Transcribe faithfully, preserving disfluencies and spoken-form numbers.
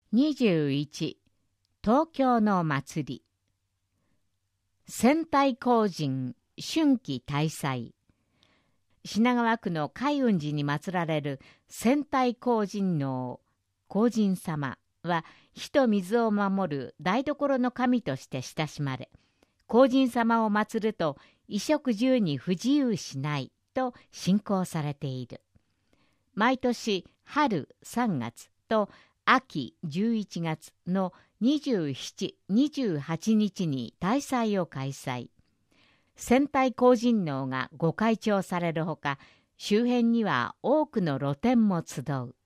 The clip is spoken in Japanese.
にじゅういち、東京の祭り。仙台荒神春季大祭。品川区の海雲寺に祀られる仙台荒神王、荒神様は火と水を守る台所の神として親しまれ、荒神様を祀ると衣食住に不自由しないと信仰されている。毎年春さんがつと秋じゅういちがつのにじゅうしち、にじゅうはちにちに大祭を開催。仙台荒神王がご開帳されるほか、周辺には多くの露店も集う。